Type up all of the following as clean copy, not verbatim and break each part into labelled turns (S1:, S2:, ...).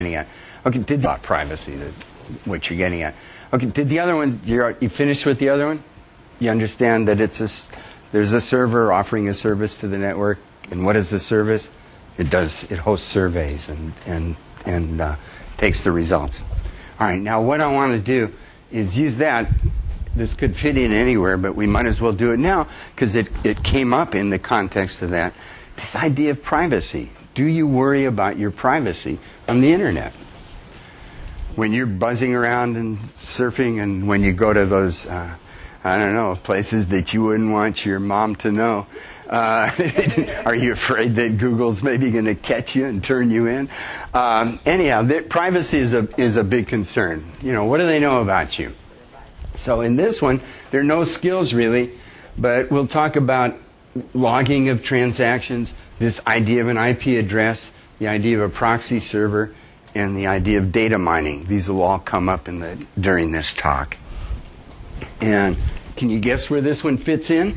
S1: getting at. Okay, did about privacy, what you're getting at. Okay, did the other one, you finished with the other one? You understand that there's a server offering a service to the network, and what is the service? It hosts surveys and takes the results. All right, now what I want to do is use that. This could fit in anywhere, but we might as well do it now because it came up in the context of that. This idea of privacy. Do you worry about your privacy on the internet? When you're buzzing around and surfing, and when you go to those, places that you wouldn't want your mom to know, are you afraid that Google's maybe going to catch you and turn you in? Privacy is a big concern. What do they know about you? So in this one, there are no skills really, but we'll talk about logging of transactions, this idea of an IP address, the idea of a proxy server, and the idea of data mining. These will all come up during this talk. And can you guess where this one fits in?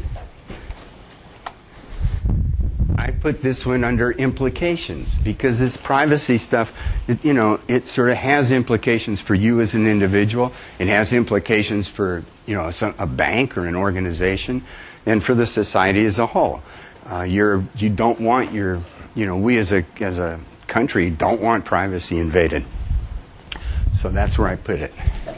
S1: I put this one under implications because this privacy stuff, it sort of has implications for you as an individual. It has implications for, a bank or an organization, and for the society as a whole. You don't want we as a country don't want privacy invaded. So that's where I put it.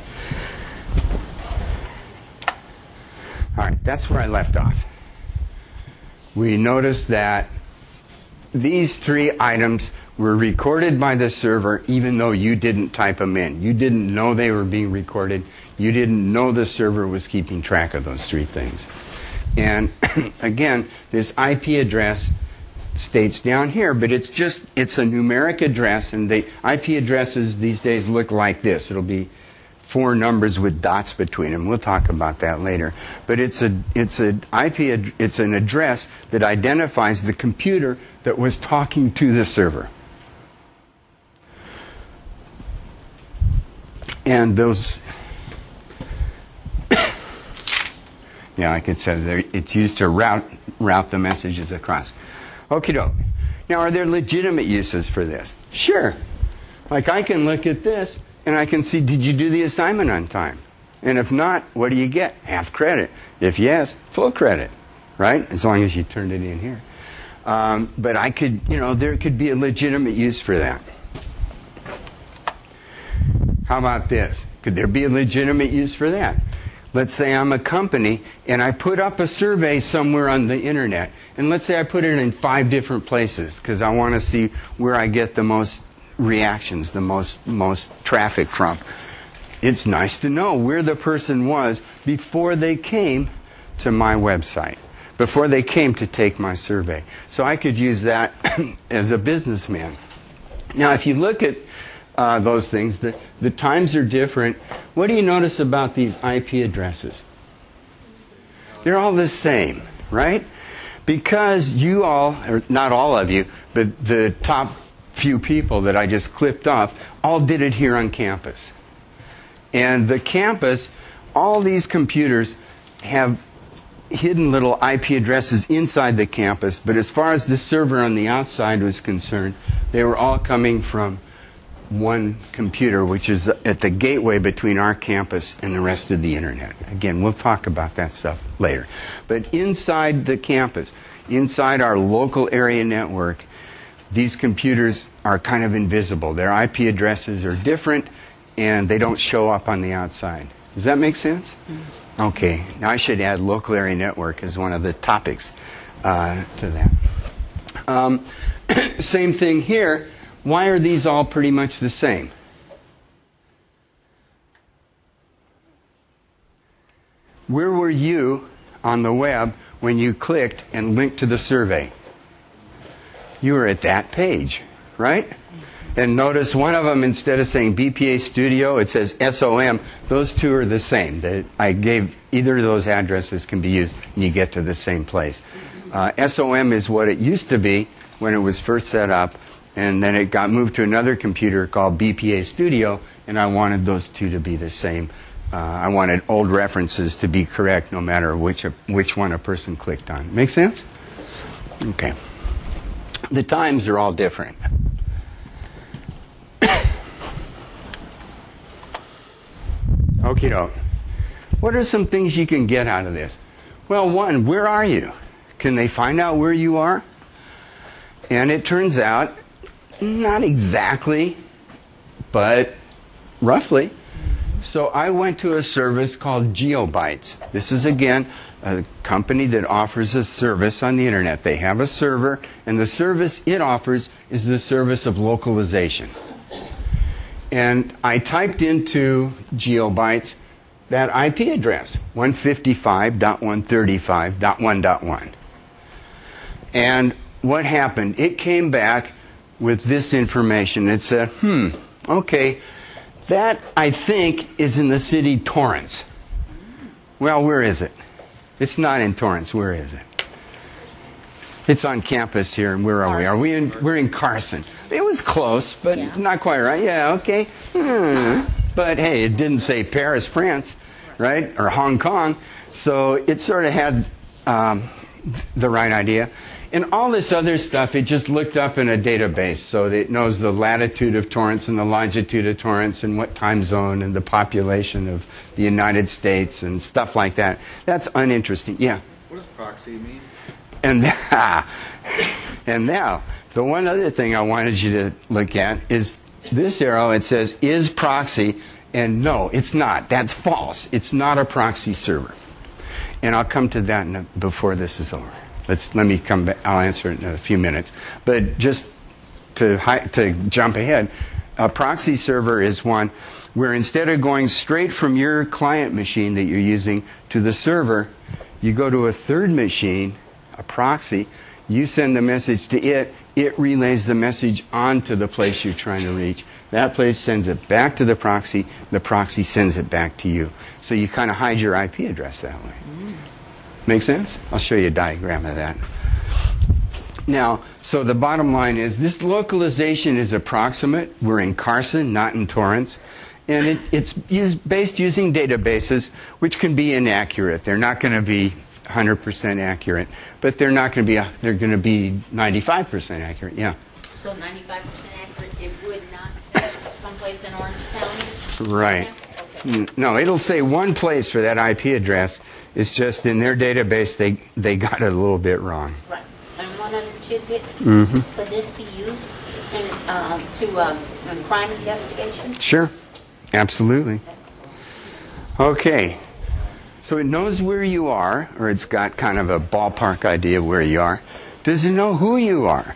S1: All right, that's where I left off. We noticed that these three items were recorded by the server even though you didn't type them in. You didn't know they were being recorded. You didn't know the server was keeping track of those three things. And again, this IP address states down here, but it's a numeric address, and the IP addresses these days look like this. It'll be 4 numbers with dots between them. We'll talk about that later. But it's an address that identifies the computer that was talking to the server. And those, like it says, it's used to route the messages across. Okie doke. Now, are there legitimate uses for this? Sure. Like I can look at this and I can see, did you do the assignment on time? And if not, what do you get? Half credit. If yes, full credit, right? As long as you turned it in here. But I could, there could be a legitimate use for that. How about this? Could there be a legitimate use for that? Let's say I'm a company and I put up a survey somewhere on the internet. And let's say I put it in 5 different places because I want to see where I get the most reactions, the most traffic from. It's nice to know where the person was before they came to my website, before they came to take my survey. So I could use that as a businessman. Now, if you look at those things, the times are different. What do you notice about these IP addresses? They're all the same, right? Because you all, or not all of you, but the top few people that I just clipped off, all did it here on campus. And the campus, all these computers have hidden little IP addresses inside the campus, but as far as the server on the outside was concerned, they were all coming from one computer, which is at the gateway between our campus and the rest of the internet. Again, we'll talk about that stuff later. But inside the campus, inside our local area network, these computers are kind of invisible. Their IP addresses are different, and they don't show up on the outside. Does that make sense? Mm-hmm. Okay. Now I should add local area network as one of the topics to that. Same thing here. Why are these all pretty much the same? Where were you on the web when you clicked and linked to the survey? You were at that page, right? And notice one of them, instead of saying BPA Studio, it says SOM. Those two are the same. I gave either of those addresses can be used, and you get to the same place. SOM is what it used to be when it was first set up. And then it got moved to another computer called BPA Studio, and I wanted those two to be the same. I wanted old references to be correct no matter which one a person clicked on. Make sense? Okay. The times are all different. Okie doke. What are some things you can get out of this? Well, one, where are you? Can they find out where you are? And it turns out, not exactly, but roughly. So I went to a service called GeoBytes. This is, again, a company that offers a service on the internet. They have a server, and the service it offers is the service of localization. And I typed into GeoBytes that IP address, 155.135.1.1. And what happened? It came back with this information. It said, okay, that, I think, is in the city Torrance. Well, where is it? It's not in Torrance. Where is it? It's on campus here, and where are we? We're in Carson. It was close, but not quite right. Yeah, okay. But hey, it didn't say Paris, France, right? Or Hong Kong. So it sort of had the right idea. And all this other stuff, it just looked up in a database. So it knows the latitude of Torrance and the longitude of Torrance and what time zone and the population of the United States and stuff like that. That's uninteresting. Yeah?
S2: What does proxy mean?
S1: And now, the one other thing I wanted you to look at is this arrow. It says, is proxy? And no, it's not. That's false. It's not a proxy server. And I'll come to that before this is over. Let me come back. I'll answer it in a few minutes. But just to jump ahead, a proxy server is one where instead of going straight from your client machine that you're using to the server, you go to a third machine, a proxy, you send the message to it, it relays the message on to the place you're trying to reach. That place sends it back to the proxy sends it back to you. So you kind of hide your IP address that way. Make sense? I'll show you a diagram of that. Now, so the bottom line is this localization is approximate. We're in Carson, not in Torrance. And it's based using databases, which can be inaccurate. They're not going to be 100% accurate, but they're not going to be, they're going to be 95% accurate, yeah.
S3: So 95% accurate, it would not say someplace in Orange County?
S1: Right.
S3: Okay.
S1: No, it'll say one place for that IP address. It's just in their database, they got it a little bit wrong.
S3: Right. And one other tidbit, could this be used in crime investigation?
S1: Sure. Absolutely. Okay. So it knows where you are, or it's got kind of a ballpark idea of where you are. Does it know who you are?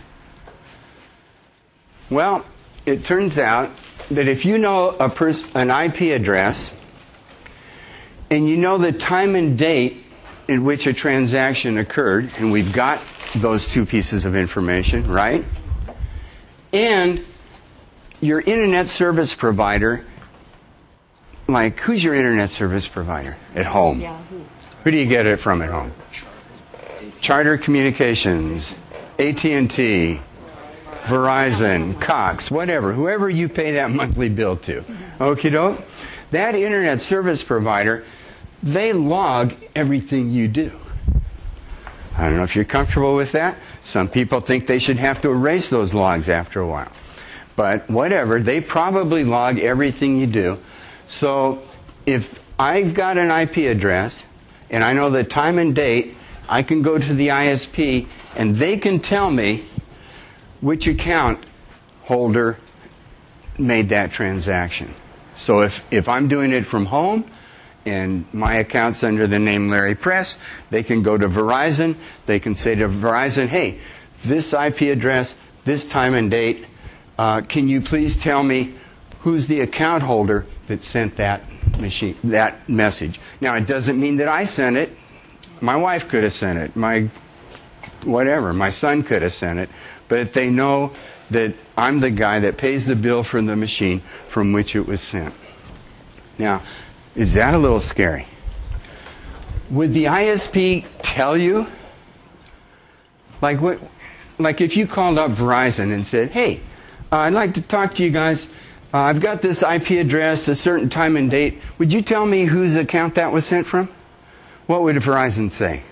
S1: Well, it turns out that if you know an IP address, and you know the time and date in which a transaction occurred, and we've got those two pieces of information, right? And your internet service provider, like, who's your internet service provider at home?
S3: Yahoo.
S1: Who do you get it from at home? Charter Communications, AT&T, Verizon, Cox, whatever, whoever you pay that monthly bill to. Okie doke? That internet service provider, they log everything you do. I don't know if you're comfortable with that. Some people think they should have to erase those logs after a while. But whatever, they probably log everything you do. So if I've got an IP address and I know the time and date, I can go to the ISP and they can tell me which account holder made that transaction. So if I'm doing it from home and my account's under the name Larry Press, they can go to Verizon. They can say to Verizon, hey, this IP address, this time and date, can you please tell me who's the account holder that sent that message? Now, it doesn't mean that I sent it. My wife could have sent it. My son could have sent it. But they know that I'm the guy that pays the bill for the machine from which it was sent. Now, is that a little scary? Would the ISP tell you? Like if you called up Verizon and said, hey, I'd like to talk to you guys. I've got this IP address, a certain time and date. Would you tell me whose account that was sent from? What would Verizon say?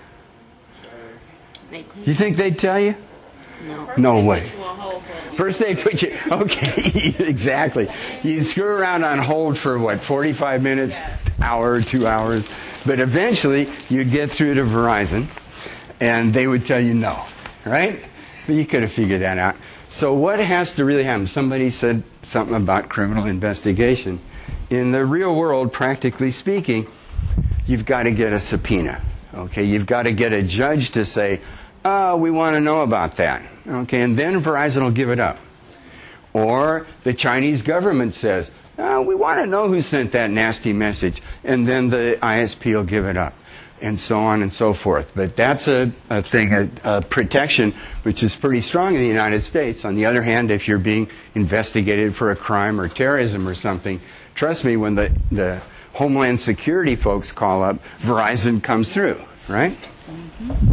S1: You think they'd tell you?
S3: No.
S1: No way. First they put you, okay, exactly. You screw around on hold for, 45 minutes, hour, 2 hours. But eventually, you'd get through to Verizon, and they would tell you no, right? But you could have figured that out. So what has to really happen? Somebody said something about criminal investigation. In the real world, practically speaking, you've got to get a subpoena. Okay, you've got to get a judge to say, "Oh, we want to know about that." Okay, and then Verizon will give it up. Or the Chinese government says, "Oh, we want to know who sent that nasty message," and then the ISP will give it up, and so on and so forth. But that's a thing, a protection which is pretty strong in the United States. On the other hand, if you're being investigated for a crime or terrorism or something, trust me, when the Homeland Security folks call up, Verizon comes through, right?
S2: Mm-hmm.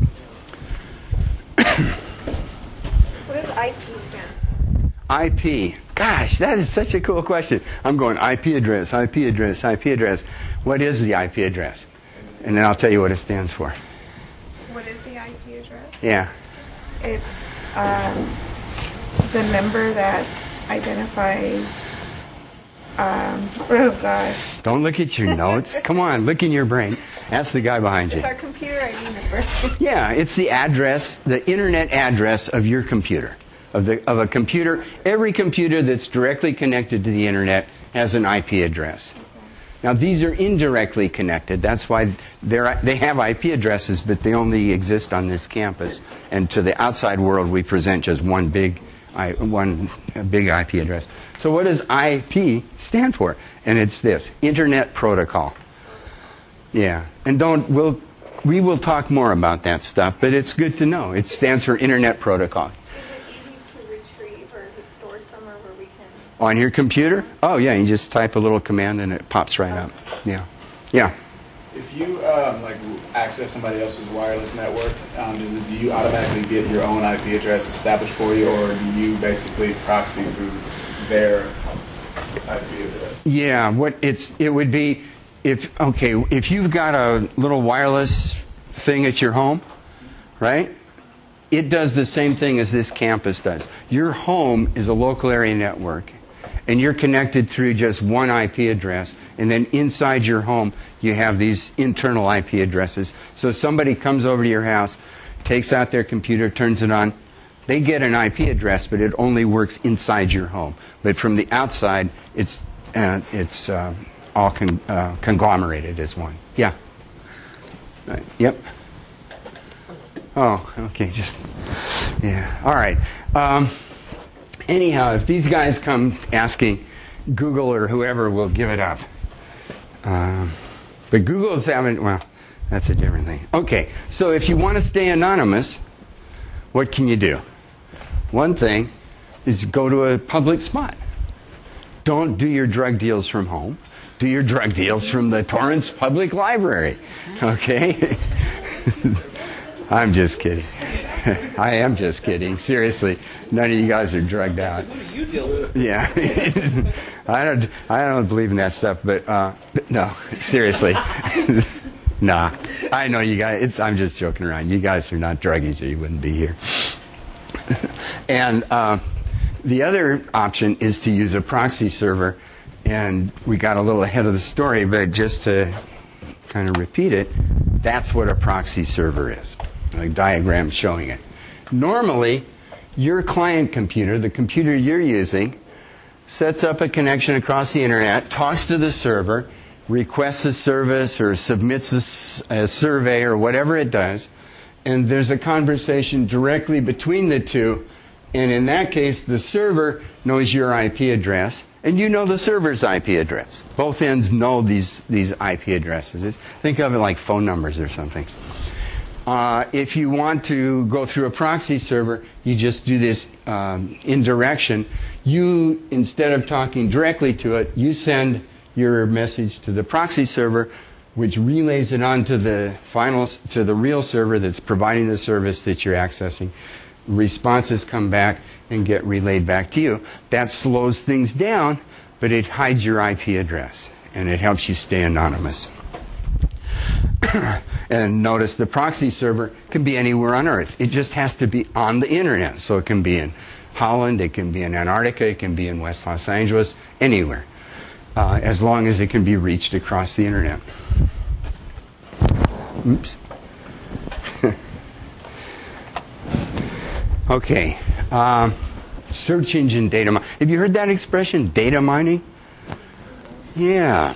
S2: What does IP stand for?
S1: IP. Gosh, that is such a cool question. I'm going IP address, IP address, IP address. What is the IP address? And then I'll tell you what it stands for.
S2: What is the IP address?
S1: Yeah.
S2: It's the number that identifies. Oh gosh.
S1: Don't look at your notes. Come on, look in your brain. Ask the guy behind you.
S2: It's our computer ID number.
S1: Yeah, it's the address, the internet address of your computer. Of a computer. Every computer that's directly connected to the internet has an IP address. Okay. Now these are indirectly connected. That's why they have IP addresses, but they only exist on this campus. And to the outside world, we present just one big IP address. So what does IP stand for? And it's this: Internet Protocol. Yeah, and we will talk more about that stuff, but it's good to know. It stands for Internet Protocol.
S2: Is it easy to retrieve, or is it stored somewhere where we can?
S1: On your computer? Oh yeah, you just type a little command and it pops right up. Yeah, yeah.
S4: If you access somebody else's wireless network, do you automatically get your own IP address established for you, or do you basically proxy through their IP address?
S1: Yeah, it would be if you've got a little wireless thing at your home, right? It does the same thing as this campus does. Your home is a local area network, and you're connected through just one IP address, and then inside your home you have these internal IP addresses. So somebody comes over to your house, takes out their computer, turns it on, they get an IP address, but it only works inside your home. But from the outside, it's all conglomerated as one. Yeah. Right. Yep. Oh, okay. Yeah. All right. Anyhow, if these guys come asking, Google or whoever will give it up. But Google's having, well, that's a different thing. Okay. So if you want to stay anonymous, what can you do? One thing is go to a public spot. Don't do your drug deals from home. Do your drug deals from the Torrance Public Library. Okay? I'm just kidding. I am just kidding. Seriously, none of you guys are drugged out.
S5: What do you deal with?
S1: Yeah. I don't believe in that stuff, but no, seriously. Nah. I know you guys, I'm just joking around. You guys are not druggies or you wouldn't be here. And the other option is to use a proxy server, and we got a little ahead of the story, but just to kind of repeat it, that's what a proxy server is. A diagram showing it. Normally, your client computer, the computer you're using, sets up a connection across the internet, talks to the server, requests a service or submits a survey or whatever it does, and there's a conversation directly between the two, and in that case, the server knows your IP address, and you know the server's IP address. Both ends know these IP addresses. Think of it like phone numbers or something. If you want to go through a proxy server, you just do this indirection. You, instead of talking directly to it, you send your message to the proxy server, which relays it on to the real server that's providing the service that you're accessing. Responses come back and get relayed back to you. That slows things down, but it hides your IP address, and it helps you stay anonymous. And notice the proxy server can be anywhere on Earth. It just has to be on the internet. So it can be in Holland, it can be in Antarctica, it can be in West Los Angeles, anywhere, as long as it can be reached across the internet. Oops. Okay. Search engine data mining. Have you heard that expression, data mining? Yeah.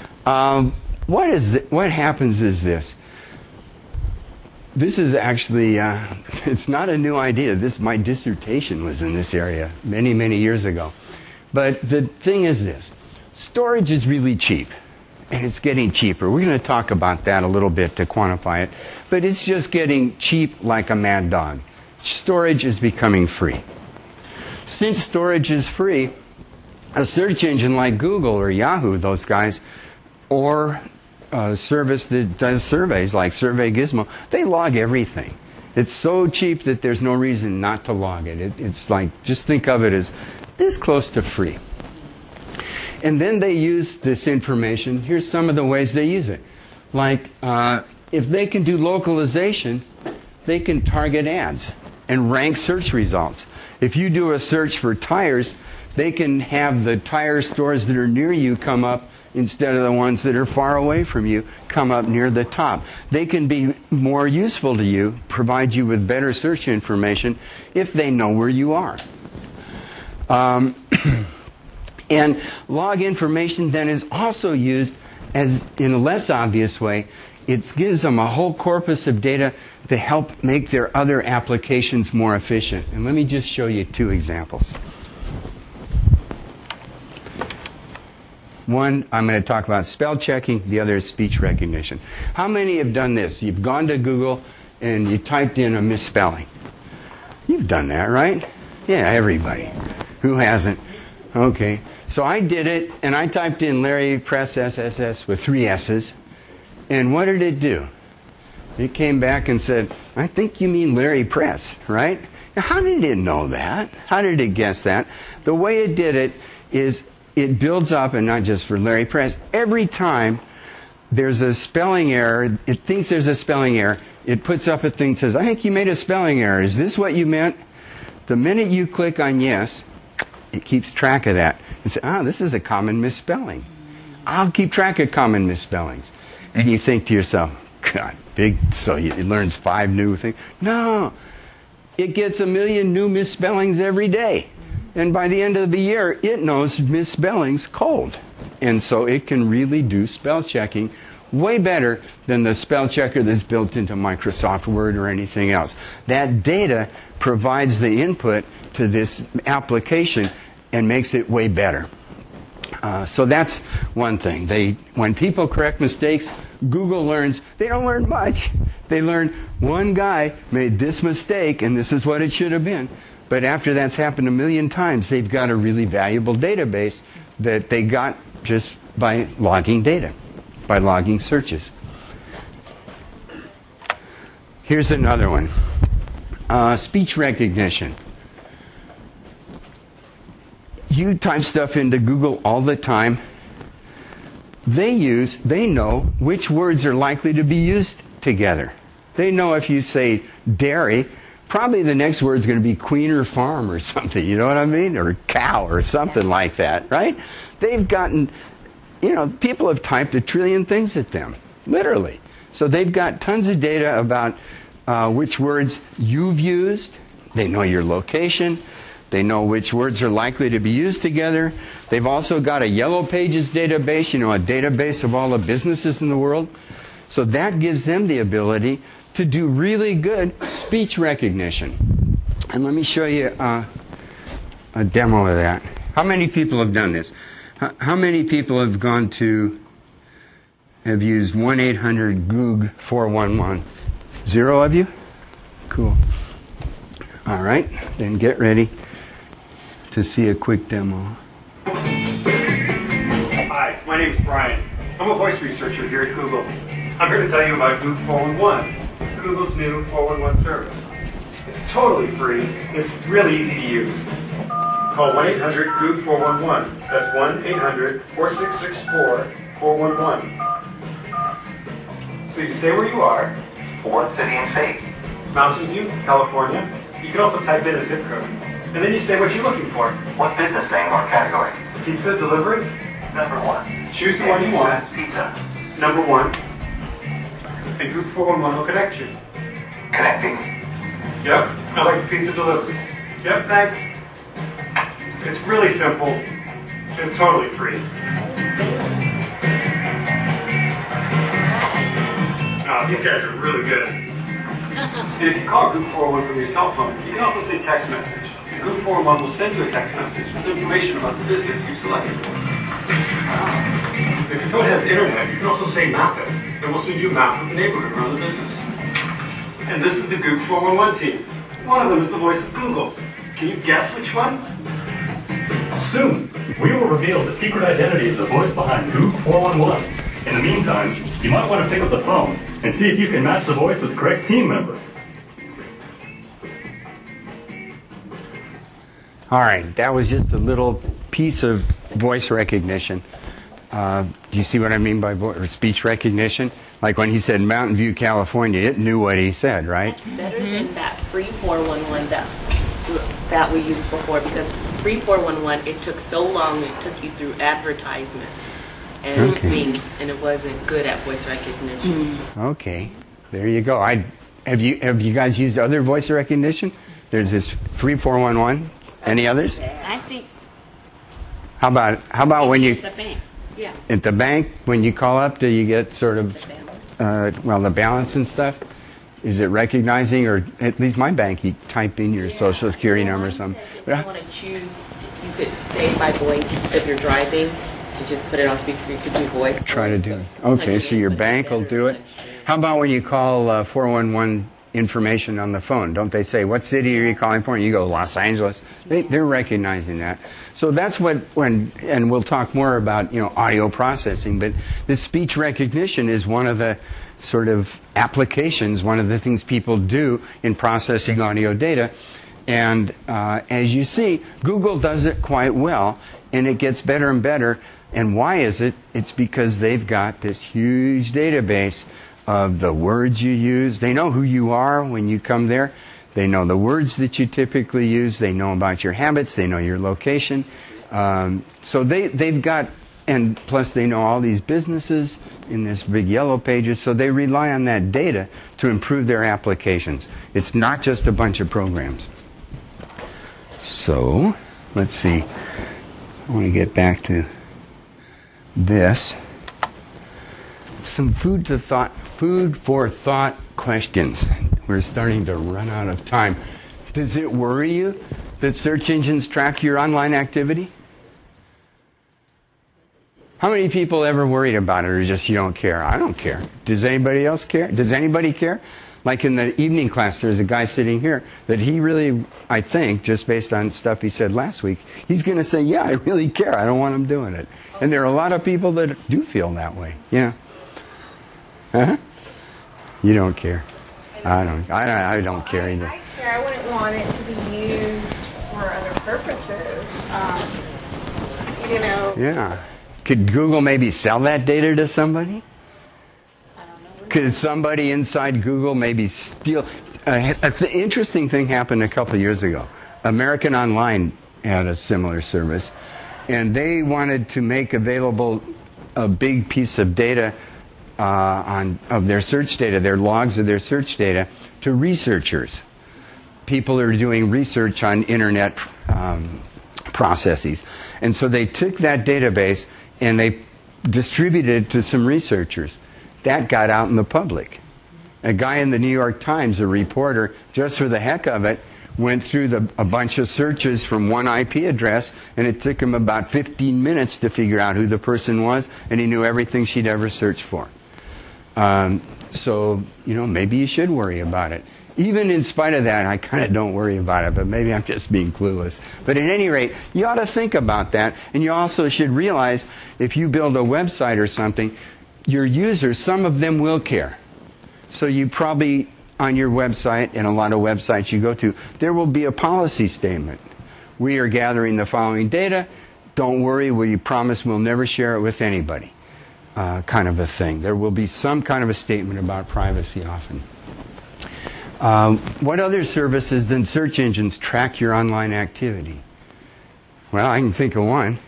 S1: What happens is this. This is actually, it's not a new idea. My dissertation was in this area many, many years ago. But the thing is this. Storage is really cheap. And it's getting cheaper. We're going to talk about that a little bit to quantify it. But it's just getting cheap like a mad dog. Storage is becoming free. Since storage is free, a search engine like Google or Yahoo, those guys, or a service that does surveys like Survey Gizmo, they log everything. It's so cheap that there's no reason not to log it. It's like, just think of it as this close to free. And then they use this information. Here's some of the ways they use it. Like, if they can do localization, they can target ads and rank search results. If you do a search for tires, they can have the tire stores that are near you come up instead of the ones that are far away from you come up near the top. They can be more useful to you, provide you with better search information if they know where you are. And log information then is also used as, in a less obvious way, it gives them a whole corpus of data to help make their other applications more efficient. And let me just show you two examples. One, I'm going to talk about spell checking. The other is speech recognition. How many have done this? You've gone to Google and you typed in a misspelling. You've done that, right? Yeah, everybody. Who hasn't? Okay. So I did it, and I typed in Larry Press SSS with 3 S's. And what did it do? It came back and said, I think you mean Larry Press, right? Now, how did it know that? How did it guess that? The way it did it is it builds up, and not just for Larry Press, every time there's a spelling error, it thinks there's a spelling error, it puts up a thing that says, I think you made a spelling error. Is this what you meant? The minute you click on yes, it keeps track of that. And says, this is a common misspelling. I'll keep track of common misspellings. And you think to yourself, God, so it learns 5 new things. No, it gets 1 million new misspellings every day. And by the end of the year, it knows misspellings cold. And so it can really do spell checking way better than the spell checker that's built into Microsoft Word or anything else. That data provides the input to this application and makes it way better. So that's one thing. When people correct mistakes, Google learns. They don't learn much. They learn one guy made this mistake and this is what it should have been. But after that's happened 1 million times, they've got a really valuable database that they got just by logging data, by logging searches. Here's another one. Speech recognition. You type stuff into Google all the time. They know which words are likely to be used together. They know if you say dairy, probably the next word is going to be queen or farm or something, you know what I mean? Or cow or something like that, right? They've gotten, people have typed 1 trillion things at them, literally. So they've got tons of data about which words you've used. They know your location. They know which words are likely to be used together. They've also got a Yellow Pages database, a database of all the businesses in the world. So that gives them the ability to do really good speech recognition. And let me show you a demo of that. How many people have done this? How many people have have used 1-800-GOOG-411? 0 of you? Cool. All right, then get ready to see a quick demo.
S5: Hi, my name is Brian. I'm a voice researcher here at Google. I'm here to tell you about Goog 411, Google's new 411 service. It's totally free. It's really easy to use. Call 1-800-GOOG-411. That's 1-800-4664-411. So you say where you are. What city and state? Mountain View, California. You can also type in a zip code. And then you say what you're looking for.
S6: What business name or category?
S5: Pizza delivery?
S6: Number 1.
S5: Choose the one you want.
S6: Pizza.
S5: Number 1. And Group 411 will connect you.
S6: Connecting.
S5: Yep, I like pizza delivery. Yep, thanks. It's really simple. It's totally free. These guys are really good. And if you call Group 411 from your cell phone, you can also say text message. And Group 411 will send you a text message with information about the business you selected. If your phone has internet, you can also say map it. And we'll send you a map of the neighborhood around the business. And this is the Group 411 team. One of them is the voice of Google. Can you guess which one?
S7: Soon, we will reveal the secret identity of the voice behind Goop 411. In the meantime, you might want to pick up the phone and see if you can match the voice with the correct team member.
S1: All right, that was just a little piece of voice recognition. Do you see what I mean by speech recognition? Like when he said Mountain View, California, it knew what he said, right?
S8: That's better than that free 411 that we used before, because free 411, it took so long, it took you through advertisements and things, and it wasn't good at voice recognition.
S1: Okay, there you go. Have you guys used other voice recognition? There's this free 411. Any others?
S3: I think.
S1: How about when you
S3: At the bank. Yeah.
S1: at the bank when you call up? Do you get sort of the balance and stuff? Is it recognizing, or at least my bank, you type in your social security number or something?
S8: If you want to choose, you could say by voice if you're driving, to just put it on speaker. You could do voice.
S1: Try to do it. Okay, so your bank will do it. How about when you call 411 information on the phone? Don't they say, what city are you calling for? And you go, Los Angeles. They're recognizing that. So that's and we'll talk more about, audio processing, but this speech recognition is one of the sort of applications, one of the things people do in processing audio data. And as you see, Google does it quite well, and it gets better and better. And why is it? It's because they've got this huge database of the words you use. They know who you are when you come there. They know the words that you typically use. They know about your habits. They know your location. So they've got, and plus they know all these businesses in this big yellow pages, so they rely on that data to improve their applications. It's not just a bunch of programs. So, let's see. I want to get back to this. Some food for thought questions. We're starting to run out of time. Does it worry you that search engines track your online activity? How many people ever worried about it, or just you don't care? I don't care. Does anybody else care? Does anybody care? Like in the evening class, there's a guy sitting here that he really, I think, just based on stuff he said last week, he's going to say, yeah, I really care. I don't want him doing it. And there are a lot of people that do feel that way. Yeah. Huh? You don't care. I don't care either.
S2: I care. I wouldn't want it to be used for other purposes.
S1: Yeah. Could Google maybe sell that data to somebody? Could somebody inside Google maybe steal? An interesting thing happened a couple of years ago. American Online had a similar service, and they wanted to make available a big piece of data of their search data, their logs of their search data, to researchers. People are doing research on internet processes. And so they took that database and they distributed it to some researchers. That got out in the public. A guy in the New York Times, a reporter, just for the heck of it, went through a bunch of searches from one IP address, and it took him about 15 minutes to figure out who the person was, and he knew everything she'd ever searched for. So, maybe you should worry about it. Even in spite of that, I kind of don't worry about it, but maybe I'm just being clueless. But at any rate, you ought to think about that, and you also should realize if you build a website or something, your users, some of them will care. So you probably, on your website, and a lot of websites you go to, there will be a policy statement. We are gathering the following data. Don't worry, we promise we'll never share it with anybody. Kind of a thing. There will be some kind of a statement about privacy often. What other services than search engines track your online activity? Well, I can think of one.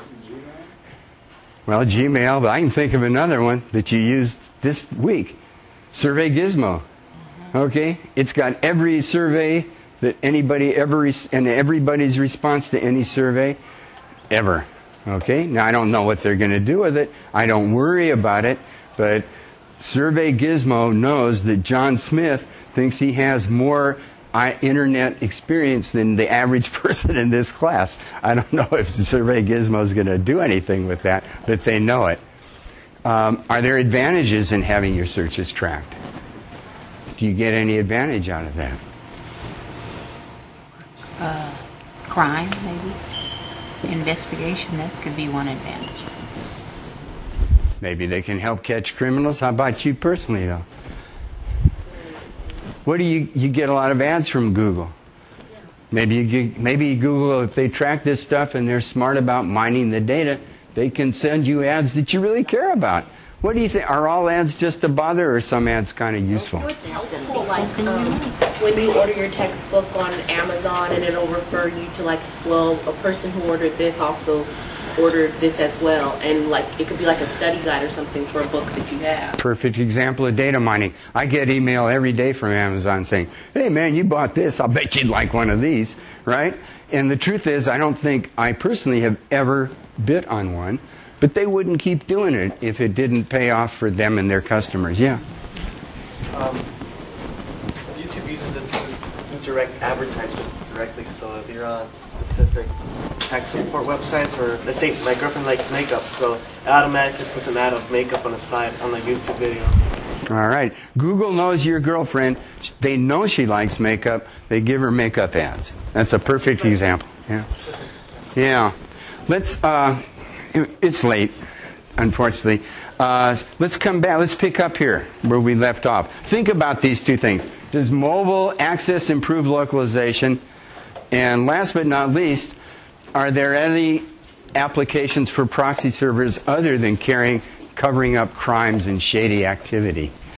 S1: Well, Gmail, but I can think of another one that you used this week. Survey Gizmo. Okay? It's got every survey that anybody ever, and everybody's response to any survey ever. Okay? Now, I don't know what they're going to do with it. I don't worry about it. But Survey Gizmo knows that John Smith thinks he has more internet experience than the average person in this class. I don't know if Survey Gizmo is going to do anything with that, but they know it. Are there advantages in having your searches tracked? Do you get any advantage out of that?
S9: Crime, maybe. Investigation, that could be one advantage.
S1: Maybe they can help catch criminals. How about you personally, though? What do you get a lot of ads from Google? Maybe Google, if they track this stuff and they're smart about mining the data, they can send you ads that you really care about. What do you think? Are all ads just a bother, or are some ads kind of useful?
S8: It's helpful, like when you order your textbook on Amazon, and it'll refer you to a person who ordered this also ordered this as well, and it could be like a study guide or something for a book that you have. Perfect example of data mining. I get email every day from Amazon saying, "Hey man, you bought this. I'll bet you'd like one of these," right? And the truth is, I don't think I personally have ever bid on one, but they wouldn't keep doing it if it didn't pay off for them and their customers. Yeah.
S10: YouTube uses it to do direct advertisement directly. So if you're on specific tech support websites, or let's say my girlfriend likes makeup, so it automatically puts an ad of makeup on the side on the YouTube video.
S1: All right. Google knows your girlfriend. They know she likes makeup. They give her makeup ads. That's a perfect example. Yeah. Yeah. Let's. It's late, unfortunately. Let's come back. Let's pick up here where we left off. Think about these two things. Does mobile access improve localization? And last but not least, are there any applications for proxy servers other than covering up crimes and shady activity?